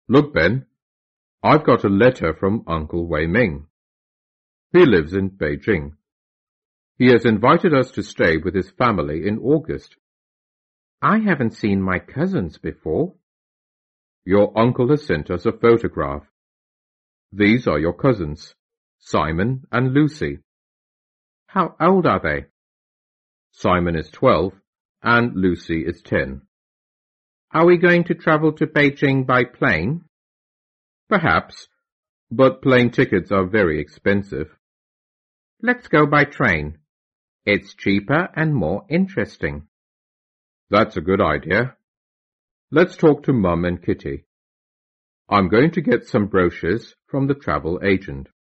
Look, Ben, I've got a letter from Uncle Wei Ming. He lives in Beijing. He has invited us to stay with his family in August. I haven't seen my cousins before. Your uncle has sent us a photograph. These are your cousins, Simon and Lucy. How old are they? Simon is 12 and Lucy is 10. Are we going to travel to Beijing by plane? Perhaps, but plane tickets are very expensive. Let's go by train. It's cheaper and more interesting. That's a good idea. Let's talk to Mum and Kitty. I'm going to get some brochures from the travel agent.